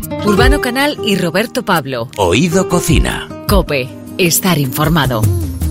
Urbano Canal y Roberto Pablo. Oído Cocina. COPE. Estar informado.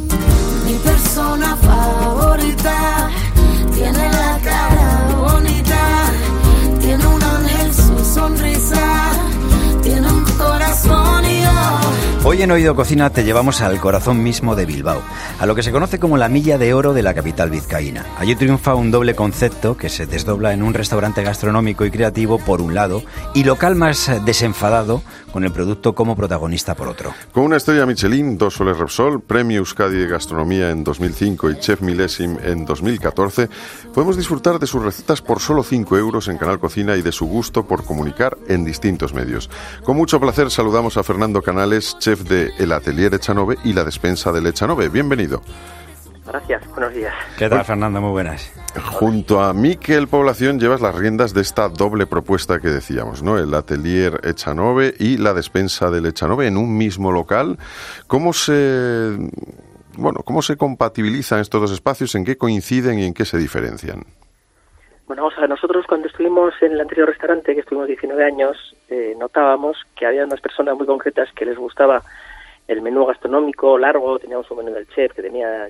Mi persona favorita tiene la cara bonita, tiene un ángel su sonrisa, tiene un corazón y yo. Hoy en Oído Cocina te llevamos al corazón mismo de Bilbao, a lo que se conoce como la Milla de Oro de la capital vizcaína. Allí triunfa un doble concepto que se desdobla en un restaurante gastronómico y creativo por un lado y local más desenfadado con el producto como protagonista por otro. Con una estrella Michelin, 2 soles Repsol, Premio Euskadi de Gastronomía en 2005 y Chef Miléssim en 2014, podemos disfrutar de sus recetas por solo 5 euros en Canal Cocina y de su gusto por comunicar en distintos medios. Con mucho placer saludamos a Fernando Canales, chef de El Atelier Echanove y la despensa del Echanove. Bienvenido. Gracias, buenos días. ¿Qué tal, Fernando? Muy buenas. Junto a Miquel Población llevas las riendas de esta doble propuesta que decíamos, ¿no? El Atelier Echanove y la despensa del Echanove en un mismo local. ¿Cómo se compatibilizan estos dos espacios? ¿En qué coinciden y en qué se diferencian? Bueno, vamos a ver, nosotros cuando estuvimos en el anterior restaurante, que estuvimos 19 años, notábamos que había unas personas muy concretas que les gustaba el menú gastronómico largo. Teníamos un menú del chef que tenía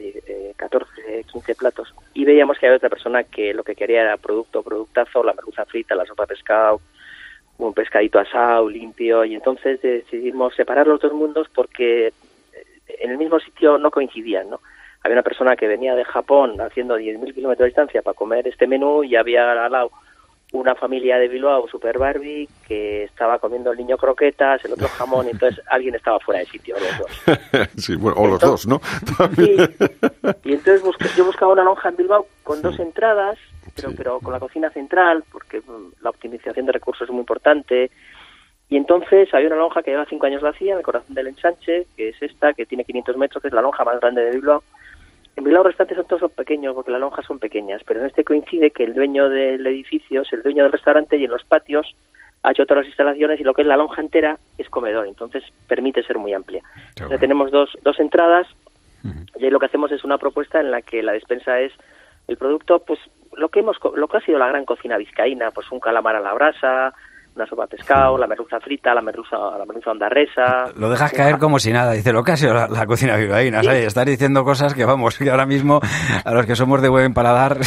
14, 15 platos, y veíamos que había otra persona que lo que quería era productazo, la merluza frita, la sopa de pescado, un pescadito asado, limpio, y entonces decidimos separar los dos mundos porque en el mismo sitio no coincidían, ¿no? Había una persona que venía de Japón haciendo 10.000 kilómetros de distancia para comer este menú, y había al lado una familia de Bilbao, Super Barbie, que estaba comiendo el niño croquetas, el otro jamón, y entonces alguien estaba fuera de sitio, los dos. Sí, bueno, o los dos, ¿no? Sí, y entonces yo buscaba una lonja en Bilbao con 2 entradas, pero con la cocina central, porque la optimización de recursos es muy importante. Y entonces había una lonja que lleva 5 años vacía, en el corazón del Ensanche, que es esta, que tiene 500 metros, que es la lonja más grande de Bilbao. En Bilbao los restaurantes todos pequeños, porque las lonjas son pequeñas, pero en este coincide que el dueño del edificio es el dueño del restaurante, y en los patios ha hecho todas las instalaciones, y lo que es la lonja entera es comedor, entonces permite ser muy amplia. Entonces tenemos dos entradas, y ahí lo que hacemos es una propuesta en la que la despensa es el producto, pues lo que ha sido la gran cocina vizcaína, pues un calamar a la brasa, una sopa de pescado, la merluza frita, la merluza ondarresa. Lo dejas caer como si nada. Dice, lo que ha sido la cocina bilbaína, ¿sabes? Estás diciendo cosas que, vamos, que ahora mismo a los que somos de buen paladar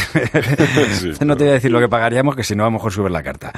no te voy a decir lo que pagaríamos, que si no a lo mejor sube la carta.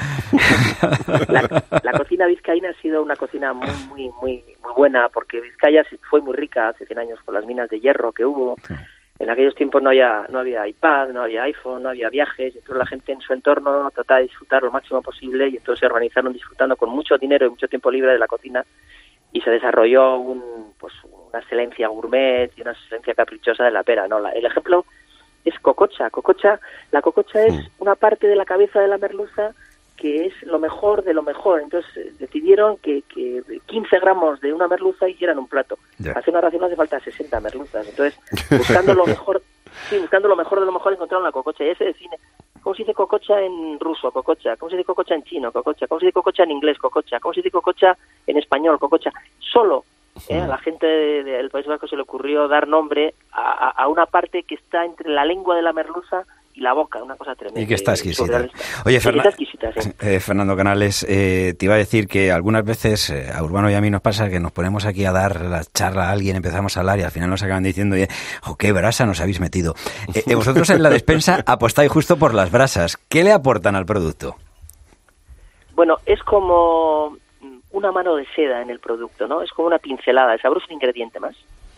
La cocina vizcaína ha sido una cocina muy buena, porque Vizcaya fue muy rica hace 100 años con las minas de hierro que hubo. En aquellos tiempos no había iPad, no había iPhone, no había viajes, entonces la gente en su entorno trataba de disfrutar lo máximo posible, y entonces se organizaron disfrutando con mucho dinero y mucho tiempo libre de la cocina, y se desarrolló una excelencia gourmet y una excelencia caprichosa de la pera, ¿no? El ejemplo es cococha. La cococha es una parte de la cabeza de la merluza que es lo mejor de lo mejor. Entonces decidieron que 15 gramos de una merluza hicieran un plato. Hace una ración hace falta 60 merluzas. Entonces, buscando lo mejor de lo mejor, encontraron la cococha. Y ahí se define cómo se dice cococha en ruso, cococha, cómo se dice cococha en chino, cococha, cómo se dice cococha en inglés, cococha, cómo se dice cococha en español, cococha. Solo a la gente del País Vasco se le ocurrió dar nombre a una parte que está entre la lengua de la merluza y la boca, una cosa tremenda. Y que está exquisita. Oye, Fernando Canales, te iba a decir que algunas veces a Urbano y a mí nos pasa que nos ponemos aquí a dar la charla a alguien, empezamos a hablar y al final nos acaban diciendo, qué brasa nos habéis metido. Vosotros en la despensa apostáis justo por las brasas. ¿Qué le aportan al producto? Bueno, es como una mano de seda en el producto, ¿no? Es como una pincelada, el sabor es un ingrediente más.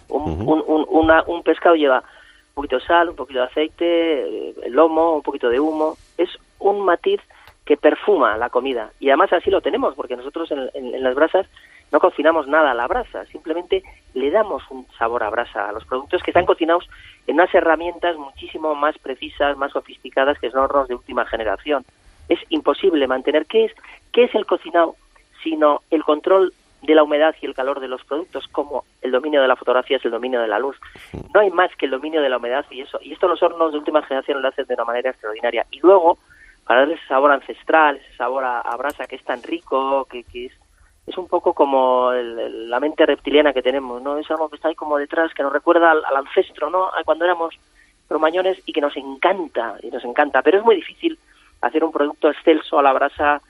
Un pescado lleva un poquito de sal, un poquito de aceite, el lomo, un poquito de humo. Es un matiz que perfuma la comida. Y además así lo tenemos, porque nosotros en las brasas no cocinamos nada a la brasa, simplemente le damos un sabor a brasa a los productos que están cocinados en unas herramientas muchísimo más precisas, más sofisticadas, que son hornos de última generación. Es imposible mantener. ¿Qué es el cocinado? Sino el control de la humedad y el calor de los productos, como el dominio de la fotografía es el dominio de la luz. No hay más que el dominio de la humedad y eso. Y esto los hornos de última generación lo hacen de una manera extraordinaria. Y luego, para darle ese sabor ancestral, ese sabor a brasa que es tan rico, que es un poco como la mente reptiliana que tenemos, ¿no? Es algo que está ahí como detrás, que nos recuerda al ancestro, ¿no? A cuando éramos cromañones, y que nos encanta, pero es muy difícil hacer un producto excelso a la brasa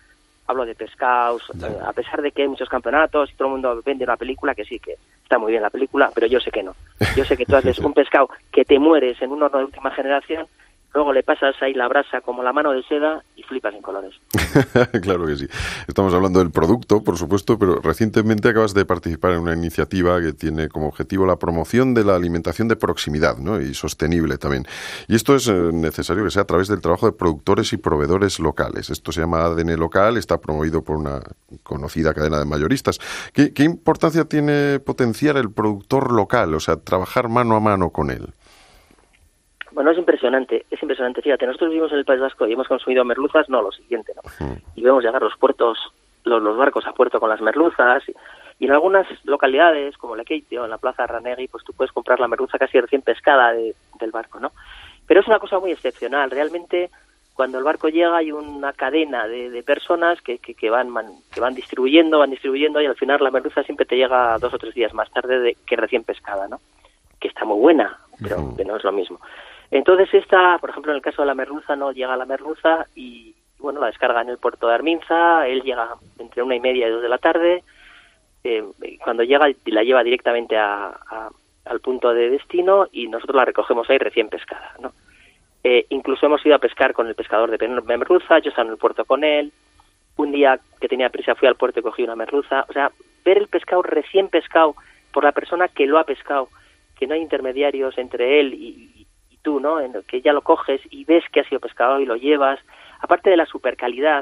hablo de pescados, a pesar de que hay muchos campeonatos y todo el mundo vende una película, que sí, que está muy bien la película, pero yo sé que no. Yo sé que tú haces un pescado que te mueres en un horno de última generación, luego le pasas ahí la brasa como la mano de seda y flipas en colores. Claro que sí. Estamos hablando del producto, por supuesto, pero recientemente acabas de participar en una iniciativa que tiene como objetivo la promoción de la alimentación de proximidad, ¿no? Y sostenible también. Y esto es necesario que sea a través del trabajo de productores y proveedores locales. Esto se llama ADN Local, está promovido por una conocida cadena de mayoristas. ¿Qué importancia tiene potenciar el productor local, o sea, trabajar mano a mano con él? Bueno, es impresionante. Fíjate, nosotros vivimos en el País Vasco y hemos consumido merluzas, no, lo siguiente, ¿no? Y vemos llegar los puertos, los barcos a puerto con las merluzas, y en algunas localidades, como Lekeitio, en la Plaza Ranegui, pues tú puedes comprar la merluza casi recién pescada del barco, ¿no? Pero es una cosa muy excepcional. Realmente, cuando el barco llega hay una cadena de personas que van distribuyendo, y al final la merluza siempre te llega 2 o 3 días más tarde que recién pescada, ¿no? Que está muy buena, pero que no es lo mismo. Entonces por ejemplo, en el caso de la merluza, no llega la merluza y, bueno, la descarga en el puerto de Arminza, él llega entre 1:30 y 2 de la tarde, cuando llega la lleva directamente al punto de destino y nosotros la recogemos ahí recién pescada, ¿no? Incluso hemos ido a pescar con el pescador de merluza, yo estaba en el puerto con él, un día que tenía prisa fui al puerto y cogí una merluza, o sea, ver el pescado recién pescado por la persona que lo ha pescado, que no hay intermediarios entre él y tú, ¿no? En que ya lo coges y ves que ha sido pescado y lo llevas. Aparte de la supercalidad,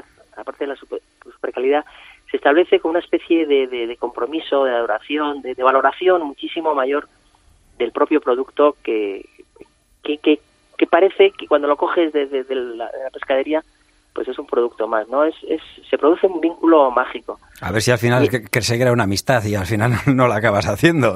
se establece como una especie de compromiso, de adoración, de valoración muchísimo mayor del propio producto que parece que cuando lo coges de la pescadería, pues es un producto más, ¿no? Se produce un vínculo mágico. A ver si al final que se crea una amistad y al final no la acabas haciendo.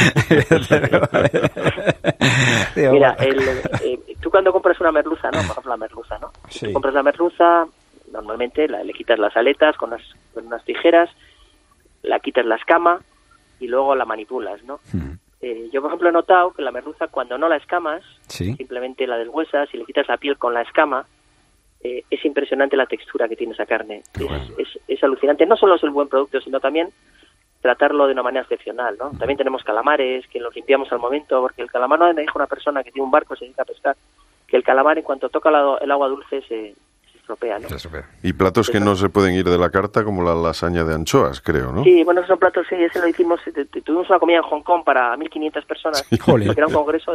Mira, tú cuando compras una merluza, ¿no? Por ejemplo, la merluza, ¿no? Sí. Tú compras la merluza, normalmente le quitas las aletas con unas tijeras, la quitas la escama y luego la manipulas, ¿no? Yo, por ejemplo, he notado que la merluza, cuando no la escamas, ¿sí? Simplemente la deshuesas y le quitas la piel con la escama, es impresionante la textura que tiene esa carne. Es alucinante. No solo es el buen producto, sino también tratarlo de una manera excepcional, ¿no? También tenemos calamares que los limpiamos al momento, porque el calamar, no me dijo una persona que tiene un barco y se dedica a pescar, que el calamar en cuanto toca el agua dulce se estropea, ¿no? Y platos que no se pueden ir de la carta, como la lasaña de anchoas, creo, ¿no? Sí, bueno, son platos, sí, ese lo hicimos, tuvimos una comida en Hong Kong para 1.500 personas, porque era un congreso,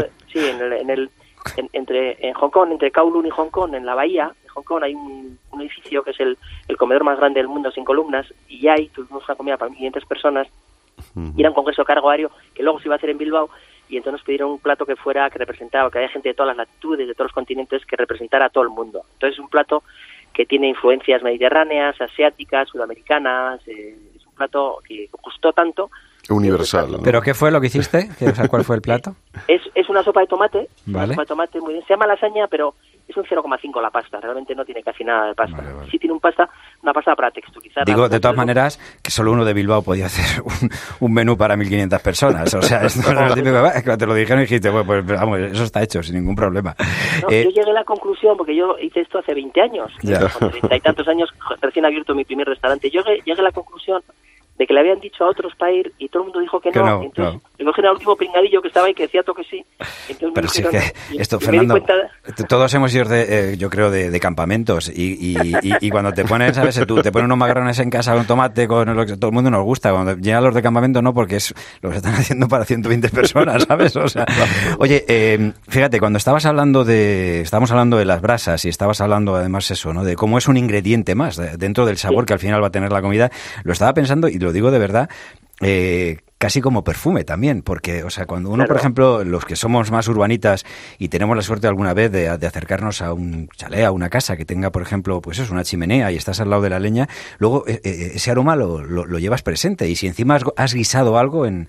en Hong Kong, entre Kowloon y Hong Kong, en la bahía de Hong Kong hay un edificio que es el comedor más grande del mundo sin columnas, y ahí tuvimos una comida para 1.500 personas, y era un congreso cargo aéreo que luego se iba a hacer en Bilbao, y entonces nos pidieron un plato que representara, que haya gente de todas las latitudes, de todos los continentes, que representara a todo el mundo. Entonces es un plato que tiene influencias mediterráneas, asiáticas, sudamericanas, es un plato que gustó tanto. Universal, ¿no? ¿Pero qué fue lo que hiciste? O sea, ¿cuál fue el plato? Es una sopa de tomate, vale. Una sopa de tomate muy bien. Se llama lasaña, pero es un 0,5 la pasta. Realmente no tiene casi nada de pasta. Vale. Sí tiene una pasta para texturizar. Digo, de todas maneras, que solo uno de Bilbao podía hacer un menú para 1.500 personas. O sea, esto no es lo típico. Cuando te lo dijeron dijiste, bueno, pues vamos, eso está hecho sin ningún problema. No, yo llegué a la conclusión, porque yo hice esto hace 20 años. Con 30 y tantos años, recién abierto mi primer restaurante. Yo llegué a la conclusión de que le habían dicho a otros para ir y todo el mundo dijo que no. Entonces le cogieron al último pringadillo que estaba ahí que decía todo que sí. Entonces, pero sí que esto, Fernando, todos hemos ido yo creo de campamentos y cuando te ponen, ¿sabes? Tú te pones unos macarrones en casa con tomate, con lo que todo el mundo nos gusta. Cuando llegan los de campamento no, porque es lo que están haciendo para 120 personas, ¿sabes? O sea, oye, fíjate, cuando estábamos hablando de las brasas y estabas hablando además eso, ¿no? De cómo es un ingrediente más dentro del sabor que al final va a tener la comida, lo estaba pensando y lo digo de verdad, casi como perfume también, porque, o sea, cuando uno, por ejemplo, los que somos más urbanitas y tenemos la suerte alguna vez de acercarnos a un chalet, a una casa que tenga, por ejemplo, pues eso, una chimenea y estás al lado de la leña, luego ese aroma lo llevas presente y si encima has guisado algo en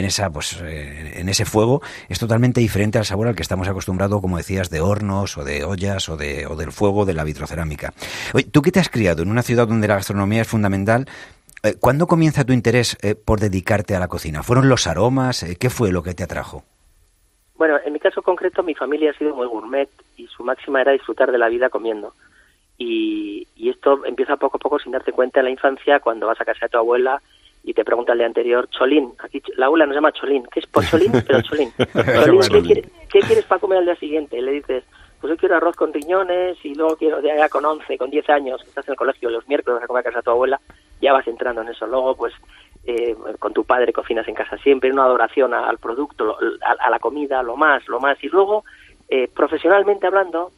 ese fuego, es totalmente diferente al sabor al que estamos acostumbrados, como decías, de hornos o de ollas o del fuego de la vitrocerámica. Oye, tú que te has criado en una ciudad donde la gastronomía es fundamental, ¿cuándo comienza tu interés por dedicarte a la cocina? ¿Fueron los aromas? ¿Qué fue lo que te atrajo? Bueno, en mi caso concreto, mi familia ha sido muy gourmet y su máxima era disfrutar de la vida comiendo. y esto empieza poco a poco sin darte cuenta en la infancia cuando vas a casa de tu abuela y te pregunta el día anterior, Cholín, aquí la abuela nos llama Cholín, ¿qué es Pocholín? Pero Cholín, ¿qué quieres para comer al día siguiente? Y le dices, pues yo quiero arroz con riñones y luego quiero ya con 11, con 10 años, que estás en el colegio los miércoles vas a comer a casa de tu abuela, ya vas entrando en eso. Luego, pues, con tu padre cocinas en casa siempre, una adoración al producto, a la comida, lo más. Y luego, profesionalmente hablando,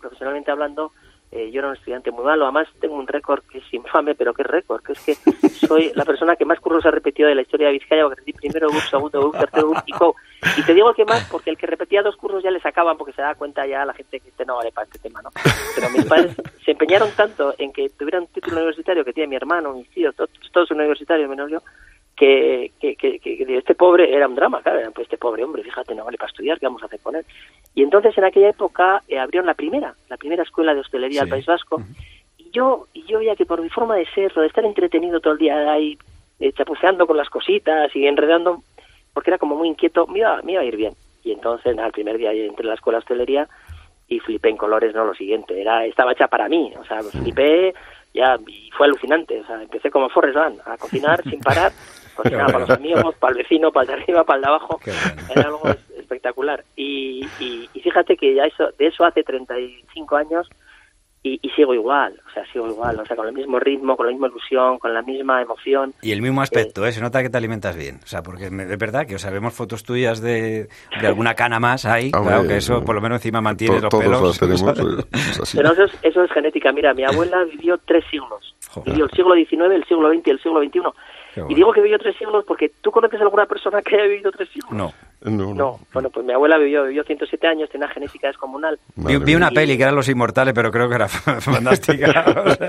yo era un estudiante muy malo, además tengo un récord que es infame, pero ¿qué récord? Que es que soy la persona que más cursos ha repetido de la historia de Vizcaya, porque repetí primero BUP, segundo BUP, tercero BUP y CO. Y te digo que más porque el que repetía 2 cursos ya le sacaban, porque se da cuenta ya la gente que no vale para este tema, ¿no? Pero mis padres se empeñaron tanto en que tuviera un título universitario que tiene mi hermano, mis tíos, todos universitarios menos yo, que este pobre era un drama, claro, pues este pobre hombre, fíjate, no vale para estudiar, ¿qué vamos a hacer con él? Y entonces en aquella época abrieron la primera escuela de hostelería del País Vasco, y yo veía que por mi forma de ser, de estar entretenido todo el día ahí, chapuceando con las cositas y enredando, porque era como muy inquieto, me iba a ir bien. Y entonces, el primer día entré en la escuela de hostelería y flipé en colores, no lo siguiente, estaba hecha para mí, o sea, flipé ya, y fue alucinante, o sea, empecé como Forrest Gump, a cocinar sin parar, cocinaba para los amigos, para el vecino, para el de arriba, para el de abajo, era algo espectacular. Y fíjate que ya de eso hace 35 años y sigo igual, o sea, con el mismo ritmo, con la misma ilusión, con la misma emoción. Y el mismo aspecto, se nota que te alimentas bien, o sea, porque es verdad que, o sea, vemos fotos tuyas de alguna cana más ahí, claro que eso por lo menos encima mantiene los pelos. Todos los tenemos, es así. Pero eso es genética. Mira, mi abuela vivió 3 siglos. Joder. Vivió el siglo XIX, el siglo XX y el siglo XXI. Bueno. Y digo que vivió 3 siglos porque ¿tú conoces a alguna persona que haya vivido 3 siglos? No. Bueno, pues mi abuela vivió 107 años, tenía una genética descomunal. Vi una peli que eran Los Inmortales, pero creo que era fantástica.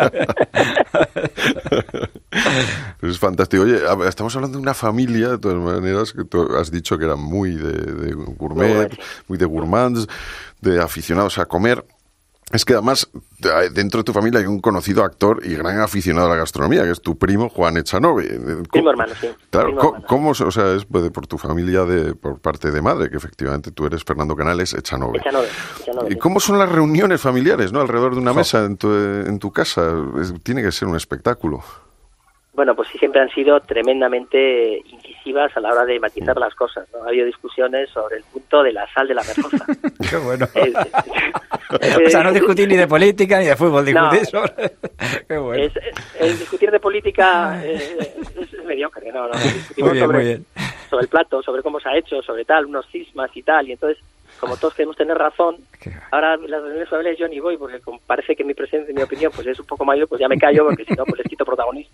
Es fantástico. Oye, estamos hablando de una familia, de todas maneras, que tú has dicho que era muy de gourmet, muy de gourmands, de aficionados a comer. Es que además, dentro de tu familia hay un conocido actor y gran aficionado a la gastronomía, que es tu primo Juan Echanove. Primo hermano, sí. Claro, ¿cómo, o sea, es por tu familia por parte de madre, que efectivamente tú eres Fernando Canales Echanove? Echanove. ¿Y cómo son las reuniones familiares, no, alrededor de una mesa en tu casa? Tiene que ser un espectáculo. Bueno, pues sí, siempre han sido tremendamente incisivas a la hora de matizar las cosas, ¿no? Ha habido discusiones sobre el punto de la sal de la merluza. Qué bueno. O sea, no discutir ni de política ni de fútbol, discutir sobre... Qué bueno. El discutir de política es mediocre, ¿no? Discutimos sobre el plato, sobre cómo se ha hecho, sobre tal, unos cismas y tal, y entonces, como todos queremos tener razón, ahora las reuniones familiares yo ni voy, porque parece que mi presencia y mi opinión pues es un poco mayor, pues ya me callo, porque si no, pues les quito protagonismo.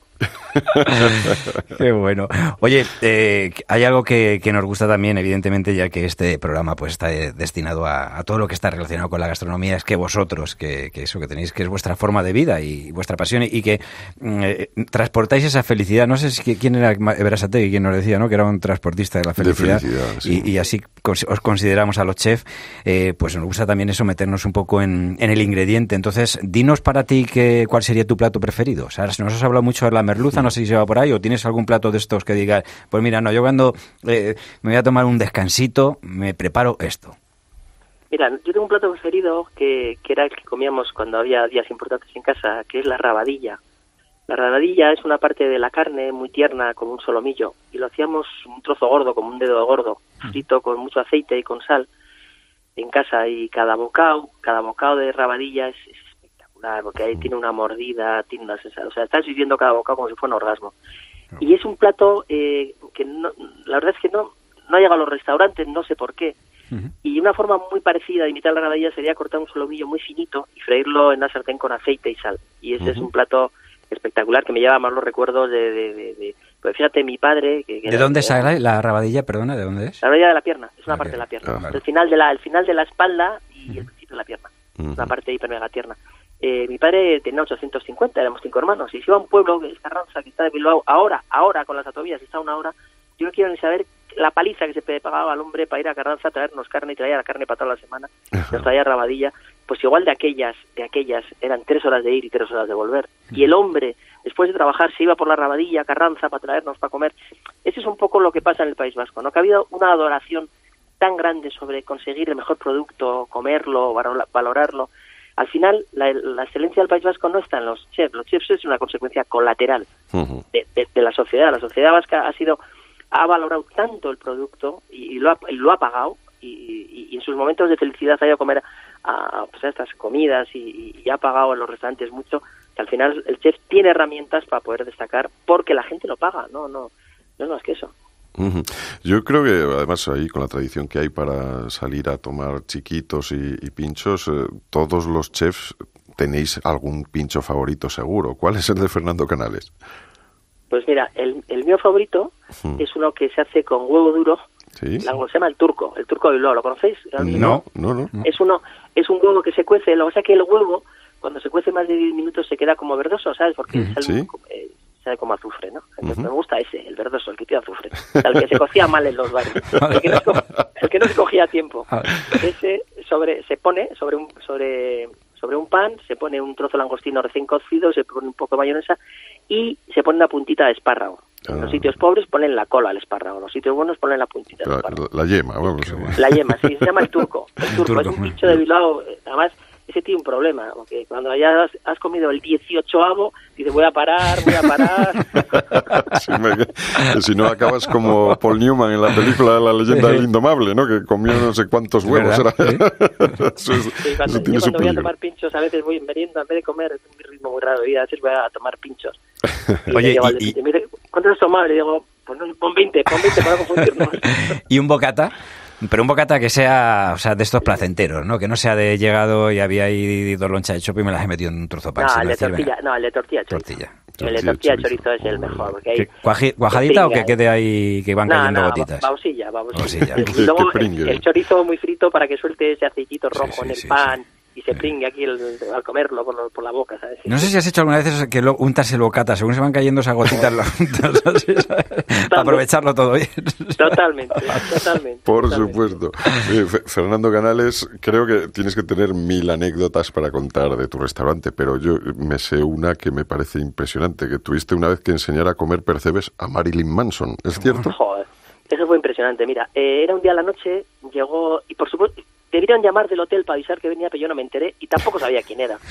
Qué bueno. Oye, hay algo que nos gusta también, evidentemente, ya que este programa pues está destinado a todo lo que está relacionado con la gastronomía, es que vosotros, que eso que tenéis, que es vuestra forma de vida y vuestra pasión, y que transportáis esa felicidad. No sé si quién era Berasategui quien nos decía, ¿no? Que era un transportista de la felicidad. Sí. Y así os consideramos a los chefs, pues nos gusta también eso, meternos un poco en el ingrediente. Entonces, dinos para ti cuál sería tu plato preferido. O sea, nos has hablado mucho de la merluza, no sé si se va por ahí, o tienes algún plato de estos que digas, pues mira, no, yo cuando me voy a tomar un descansito, me preparo esto. Mira, yo tengo un plato preferido que era el que comíamos cuando había días importantes en casa, que es la rabadilla. La rabadilla es una parte de la carne muy tierna, como un solomillo, y lo hacíamos un trozo gordo, como un dedo gordo, frito con mucho aceite y con sal en casa, y cada bocado de rabadilla es espectacular, porque ahí tiene una mordida, tiene una sensación, o sea, estás viviendo cada bocado como si fuera un orgasmo. Y es un plato que no, la verdad es que no ha llegado a los restaurantes, no sé por qué. Y una forma muy parecida de imitar la rabadilla sería cortar un solomillo muy finito y freírlo en una sartén con aceite y sal. Y ese es un plato espectacular que me lleva más los recuerdos de pues fíjate, mi padre... ¿De dónde sale la rabadilla? Perdona, ¿de dónde es? La rabadilla de la pierna, es una parte de la pierna. Vale. El final de la espalda y el principio de la pierna. Una parte hiper mega tierna. Mi padre tenía 850, éramos 5 hermanos, y se iba a un pueblo, que es Carranza, que está de Bilbao, ahora, con las autovías, está una hora. Yo no quiero ni saber la paliza que se pagaba al hombre para ir a Carranza a traernos carne, y traía la carne para toda la semana, nos traía rabadilla. Pues igual de aquellas eran 3 horas de ir y 3 horas de volver. Y el hombre, después de trabajar, se iba por la rabadilla a Carranza para traernos para comer. Ese es un poco lo que pasa en el País Vasco, ¿no? Que ha habido una adoración tan grande sobre conseguir el mejor producto, comerlo, valorarlo. al final la excelencia del País Vasco no está en los chefs es una consecuencia colateral de la sociedad. La sociedad vasca ha valorado tanto el producto y lo ha pagado, y en sus momentos de felicidad ha ido a comer a estas comidas y ha pagado en los restaurantes mucho, que al final el chef tiene herramientas para poder destacar porque la gente lo paga, no es más que eso. Yo creo que además ahí con la tradición que hay para salir a tomar chiquitos y pinchos, todos los chefs tenéis algún pincho favorito seguro. ¿Cuál es el de Fernando Canales? Pues mira, el mío favorito es uno que se hace con huevo duro. ¿Sí? Se llama el turco de Bilbao. ¿Lo conocéis? No. Es un huevo que se cuece. Lo que pasa es que el huevo, cuando se cuece más de 10 minutos, se queda como verdoso, ¿sabes? Porque sabe como azufre, ¿no? Entonces me gusta ese, el verdoso, el que tiene azufre. O sea, el que se cocía mal en los bares. El que no se cogía a tiempo. Ese se pone sobre un pan, se pone un trozo de langostino recién cocido, se pone un poco de mayonesa y se pone una puntita de espárrago. En los sitios pobres ponen la cola al espárrago, en los sitios buenos ponen la puntita del espárrago. La yema, vamos. La yema, sí, se llama el turco. El turco es un pincho de Bilbao, además ese tiene un problema, porque cuando ya has comido el 18avo, dices voy a parar. Si no acabas como Paul Newman en la película La leyenda del indomable, ¿no? Que comió no sé cuántos huevos. Cuando voy a tomar pinchos, a veces voy en merienda, en vez de comer, es un ritmo muy raro, y a veces voy a tomar pinchos. Oye, y me dice, ¿cuánto has tomado? Le digo, pues no, pon 20 para confundirnos. ¿Y un bocata? Pero un bocata que sea, o sea, de estos placenteros, ¿no? Que no sea de llegado y había ahí 2 lonchas de chope y me las he metido en un trozo de pan. El de tortilla chorizo. El de tortilla chorizo es el mejor. Porque hay ¿Cuajadita o que quede ahí, que van cayendo gotitas? Bausilla. Y luego el chorizo muy frito para que suelte ese aceitito rojo en el pan. Y se pringue aquí al comerlo por la boca, ¿sabes? No sé si has hecho alguna vez que untas el bocata, según se van cayendo esas gotitas, las untas así, ¿sabes? Para aprovecharlo todo bien. Totalmente. Por supuesto. Fernando Canales, creo que tienes que tener 1000 anécdotas para contar de tu restaurante, pero yo me sé una que me parece impresionante, que tuviste una vez que enseñar a comer percebes a Marilyn Manson, ¿es cierto? Joder, eso fue impresionante. Mira, era un día a la noche, llegó, y por supuesto debieron llamar del hotel para avisar que venía, pero yo no me enteré y tampoco sabía quién era.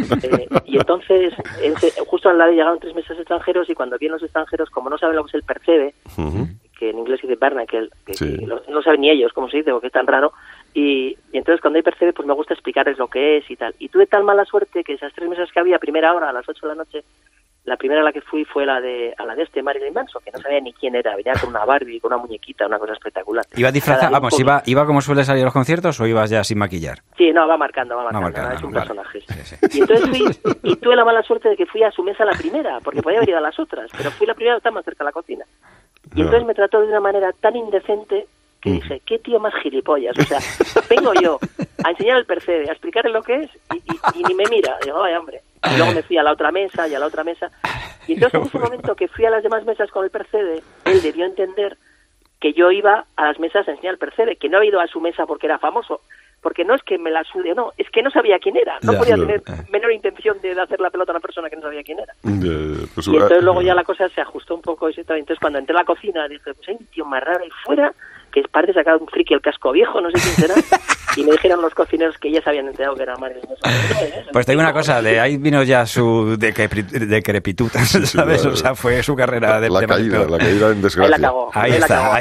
Y entonces, justo al lado llegaron 3 mesas extranjeros, y cuando vienen los extranjeros, como no saben lo que es el percebe, que en inglés se dice barnacle, que no saben ni ellos cómo se dice, porque es tan raro, y entonces cuando hay percebe, pues me gusta explicarles lo que es y tal. Y tuve tal mala suerte que esas 3 mesas que había a primera hora, a las 8 de la noche, la primera a la que fui fue a la de Marilyn Manson, que no sabía ni quién era, venía con una Barbie, con una muñequita, una cosa espectacular. ¿Iba disfrazada? Vamos, ¿iba como suele salir a los conciertos o ibas ya sin maquillar? Sí, no, va marcando, es un personaje. Sí. Y entonces tuve la mala suerte de que fui a su mesa la primera, porque podía haber ido a las otras, pero fui la primera, estaba más cerca de la cocina. Y entonces me trató de una manera tan indecente que dije, qué tío más gilipollas, o sea, vengo yo a enseñar el percebe, a explicarle lo que es y ni me mira. Digo, ay, hombre. Y luego me fui a la otra mesa y a la otra mesa. Y entonces en ese momento que fui a las demás mesas con el percebe, él debió entender que yo iba a las mesas a enseñar el percebe, que no había ido a su mesa porque era famoso, porque no es que me la sude, no, es que no sabía quién era, no podía tener menor intención de hacer la pelota a una persona que no sabía quién era. Pues, y entonces luego ya la cosa se ajustó un poco, entonces cuando entré a la cocina dije, pues hay un tío más raro ahí fuera, que parece sacar un friki el casco viejo, no sé quién será, y me dijeron los cocineros que ya se habían enterado que era Marilyn Manson. Pues te digo una cosa, de ahí vino ya su decrepitud, ¿sabes? Sí, o sea, fue su carrera de la caída en desgracia. Ahí la cagó. Ahí está.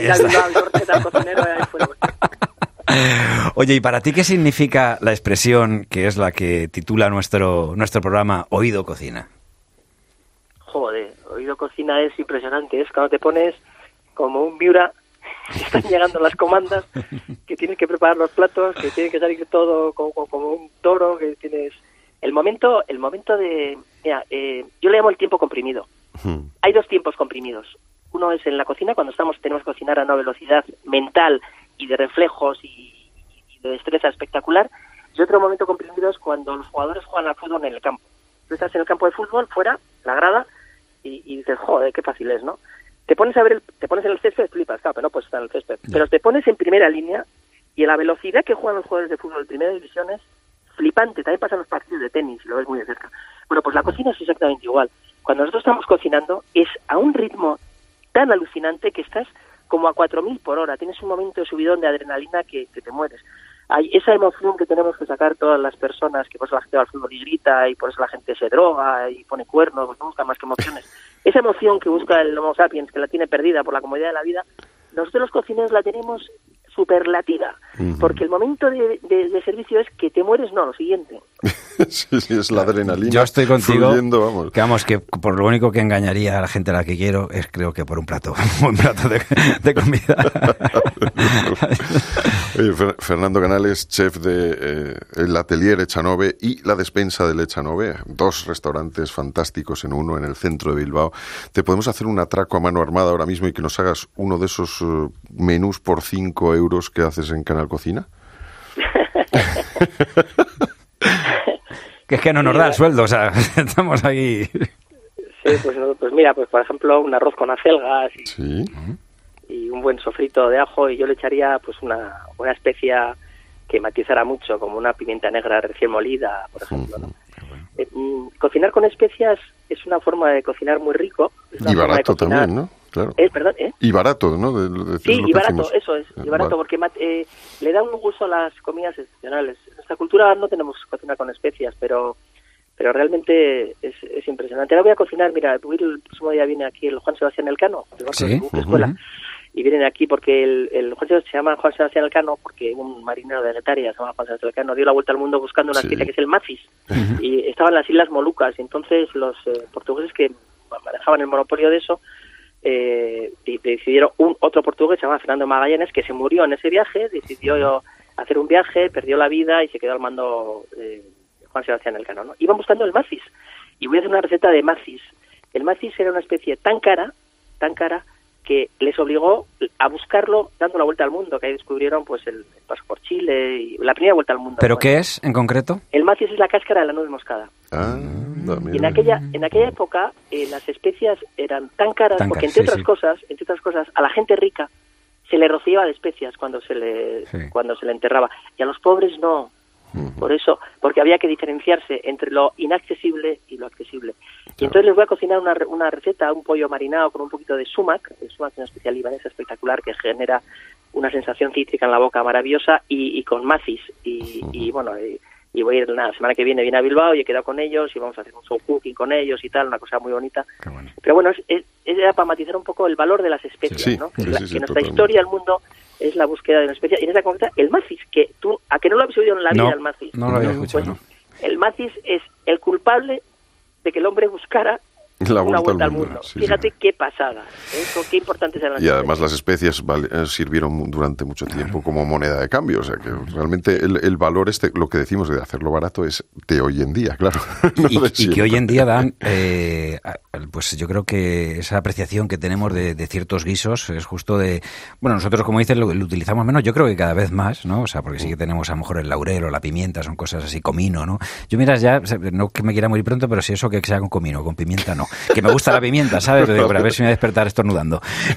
Oye, ¿y para ti qué significa la expresión que es la que titula nuestro programa Oído Cocina? Joder, Oído Cocina es impresionante, es cuando te pones como un Miura, están llegando las comandas, que tienes que preparar los platos, que tiene que salir todo como un toro, que tienes el momento de, mira, yo le llamo el tiempo comprimido. Hay 2 tiempos comprimidos. Uno es en la cocina, cuando tenemos que cocinar a una velocidad mental y de reflejos y de destreza espectacular, y otro momento comprimido es cuando los jugadores juegan al fútbol en el campo. Tú estás en el campo de fútbol, fuera, la grada, y dices, joder, qué fácil es, ¿no? Te pones en el césped, flipas, claro, pero no puedes estar en el césped. Pero te pones en primera línea y a la velocidad que juegan los jugadores de fútbol de primera división es flipante. También pasan los partidos de tenis y lo ves muy de cerca. Bueno, pues la cocina es exactamente igual. Cuando nosotros estamos cocinando es a un ritmo tan alucinante que estás como a 4000 por hora. Tienes un momento de subidón de adrenalina que te mueres. hay esa emoción que tenemos que sacar todas las personas, que por eso la gente va al fútbol y grita, y por eso la gente se droga y pone cuernos, pues no busca más que emociones. Esa emoción que busca el Homo sapiens, que la tiene perdida por la comodidad de la vida, nosotros los cocineros la tenemos superlativa, porque el momento de servicio es que te mueres, no, lo siguiente. Sí, es la adrenalina. Yo estoy contigo, fluyendo, vamos. Que por lo único que engañaría a la gente a la que quiero es, creo que por un buen plato de comida. Oye, Fernando Canales, chef de el Atelier Echanove y la despensa del Echanove, 2 restaurantes fantásticos en uno, en el centro de Bilbao. ¿Te podemos hacer un atraco a mano armada ahora mismo y que nos hagas uno de esos menús por 5 euros que haces en Canal Cocina? Que es que no nos da el sueldo, o sea, estamos ahí. Sí, pues mira, pues por ejemplo un arroz con acelgas y un buen sofrito de ajo, y yo le echaría pues una especia que matizara mucho, como una pimienta negra recién molida, por ejemplo, ¿no? Cocinar con especias es una forma de cocinar muy rico. Y barato también, ¿no? Claro. ¿Perdón? Y barato, ¿no? Sí, y barato, eso es. Y barato, porque le da un gusto a las comidas excepcionales. En nuestra cultura no tenemos cocina con especias, pero realmente es impresionante. Ahora voy a cocinar, mira, el próximo día viene aquí el Juan Sebastián Elcano, del barco de la escuela, y vienen aquí porque el Juan Sebastián se llama Juan Sebastián Elcano porque un marinero de Letaria se llama Juan Sebastián Elcano, dio la vuelta al mundo buscando una especia que es el macis, y estaba en las Islas Molucas, y entonces los portugueses que manejaban el monopolio de eso, decidieron, otro portugués se llama Fernando Magallanes, que se murió en ese viaje, decidió hacer un viaje, perdió la vida y se quedó al mando Juan Sebastián Elcano, ¿no? Iban buscando el macis, y voy a hacer una receta de macis. El macis era una especie tan cara, que les obligó a buscarlo dando la vuelta al mundo, que ahí descubrieron pues el paso por Chile y la primera vuelta al mundo. ¿Pero qué es en concreto? El macis es la cáscara de la nuez moscada. Y en aquella época las especias eran tan caras porque entre otras cosas a la gente rica se le rociaba de especias cuando se le enterraba, y a los pobres no. Por eso, porque había que diferenciarse entre lo inaccesible y lo accesible. Y entonces les voy a cocinar una receta, un pollo marinado con un poquito de sumac. El sumac es una especial libanesa espectacular que genera una sensación cítrica en la boca maravillosa, y con macis. Y bueno, y voy a ir la semana que viene a Bilbao y he quedado con ellos y vamos a hacer un show cooking con ellos y tal, una cosa muy bonita. Bueno. Pero bueno, era para matizar un poco el valor de las especias, ¿no? Que nuestra historia, el mundo, es la búsqueda de una especia, y en esa concreta el macis, que tú, ¿a que no lo habéis oído en la vida, el macis? No lo había escuchado, pues, el macis es el culpable de que el hombre buscara una vuelta al mundo. Fíjate qué pasada, qué importantes eran las especias. Además las especias sirvieron durante mucho tiempo como moneda de cambio, o sea que realmente el valor lo que decimos de hacerlo barato es de hoy en día, claro. Y que hoy en día dan, pues yo creo que esa apreciación que tenemos de ciertos guisos es justo de, bueno, nosotros como dices lo utilizamos menos, yo creo que cada vez más, ¿no? O sea, porque sí que tenemos a lo mejor el laurel o la pimienta, son cosas así, comino, ¿no? Yo miras ya, no que me quiera morir pronto, pero si eso que sea con comino, con pimienta no. Que me gusta la pimienta, ¿sabes? Pero a ver si me voy a despertar estornudando.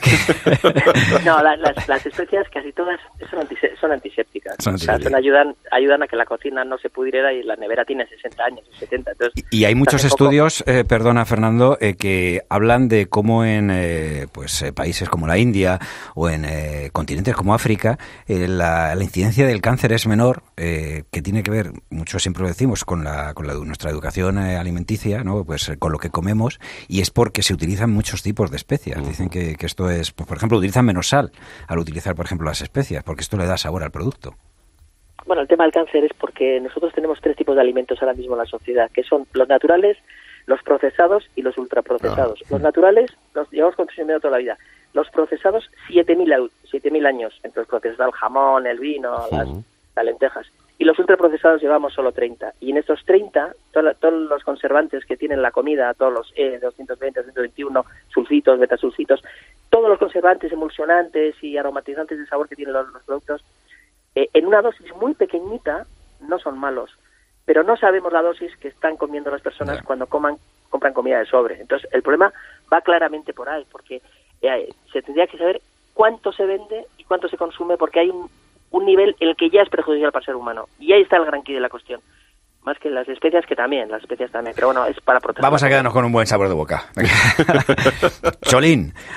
No, las especias casi todas son antisépticas. O sea, ayudan a que la cocina no se pudriera, y la nevera tiene 60 años, 70. Entonces, y hay muchos estudios, perdona Fernando, que hablan de cómo en países como la India o en continentes como África la incidencia del cáncer es menor, que tiene que ver, mucho siempre lo decimos, con nuestra educación alimenticia, ¿no? Pues con lo que comemos, y es porque se utilizan muchos tipos de especias. Dicen que esto es, pues, por ejemplo, utilizan menos sal al utilizar, por ejemplo, las especias, porque esto le da sabor al producto. Bueno, el tema del cáncer es porque nosotros tenemos 3 tipos de alimentos ahora mismo en la sociedad, que son los naturales, los procesados y los ultraprocesados. Los naturales los llevamos consumiendo toda la vida. Los procesados, 7.000 años, entre los procesados, el jamón, el vino, las lentejas. Y los ultraprocesados llevamos solo 30. Y en estos 30, todos los conservantes que tienen la comida, todos los 220, 221, sulfitos, betasulfitos, todos los conservantes, emulsionantes y aromatizantes de sabor que tienen los productos, en una dosis muy pequeñita no son malos. Pero no sabemos la dosis que están comiendo las personas cuando compran comida de sobre. Entonces, el problema va claramente por ahí, porque se tendría que saber cuánto se vende y cuánto se consume, porque hay un nivel en el que ya es perjudicial para el ser humano. Y ahí está el gran quid de la cuestión. Más que las especias, que también, pero bueno, es para proteger. Vamos a quedarnos con un buen sabor de boca. Cholín,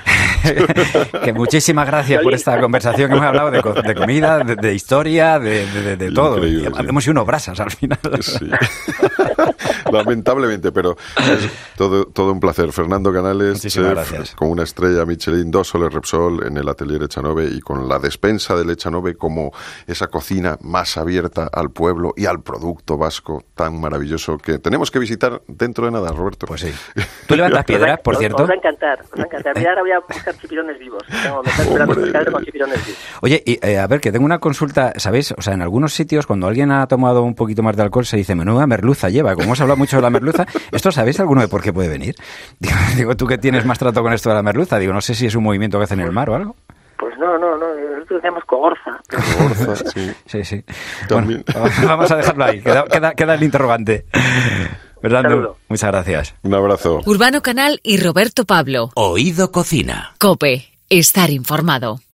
Que muchísimas gracias por esta conversación que hemos hablado de comida, de historia, de todo. Hemos sido unos brasas al final. Sí. Lamentablemente, pero es todo un placer. Fernando Canales, chef, con una estrella Michelin, 2 soles Repsol en el Atelier Echanove y con la despensa del Echanove como esa cocina más abierta al pueblo y al producto vasco tan maravilloso que tenemos que visitar dentro de nada, Roberto. Pues sí. ¿Tú levantas piedras, por cierto? Os va a encantar. Mira, ahora voy a buscar chipirones vivos. Me están esperando un pescadero con chipirones vivos. Oye, y, a ver, que tengo una consulta, ¿sabéis? O sea, en algunos sitios, cuando alguien ha tomado un poquito más de alcohol, se dice, menuda merluza lleva. Como hemos hablado mucho de la merluza, ¿esto sabéis alguno de por qué puede venir? Digo, tú que tienes más trato con esto de la merluza, digo, no sé si es un movimiento que hace en el mar o algo. Pues no, nosotros decíamos cogorza. Cogorza, Sí. Bueno, vamos a dejarlo ahí, queda el interrogante. Fernando, muchas gracias. Un abrazo. Urbano Canal y Roberto Pablo. Oído Cocina. COPE. Estar informado.